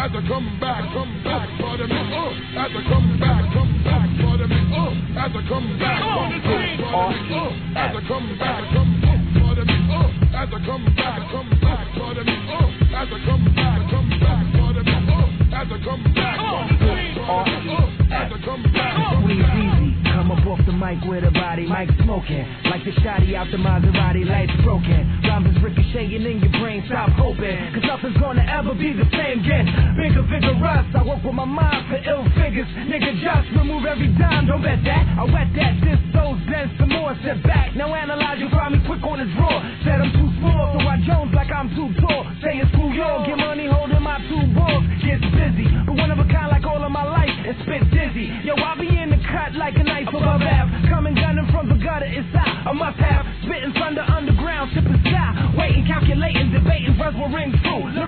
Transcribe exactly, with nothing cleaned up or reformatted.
as I come back, come back, pardon me, uh, as I come back, come back, pardon me, uh, as I come back, come back, pardon me, uh, as I come back, come back, pardon me, uh, as I come back, come back, pardon me, uh, as I come back, come back, pardon me, uh, as I come back, come back, pardon me, uh, as I come back, come back. Come up off the mic with a body, mic smoking like the shotty out the Maserati, lights broken. Rhymes is ricocheting in your brain, stop hoping, cause nothing's gonna ever be the same again. Bigger, vigorous, I work with my mind for ill figures. Nigga, just remove every dime, don't bet that. I wet that, this, those, then some more. Sit back, now analyze, you find me quick on his draw. Said I'm too small, so I Jones like I'm too tall. Say it's cool, yo, get money holding my two balls. Gets busy, but one of a kind like all of my life, and spit dizzy. Yo, I be in the cut like a knife above half. Coming gunning from the gutter, it's out. I must have spitting thunder underground, sipping sky. Waiting, calculating, debating, verse will ring true.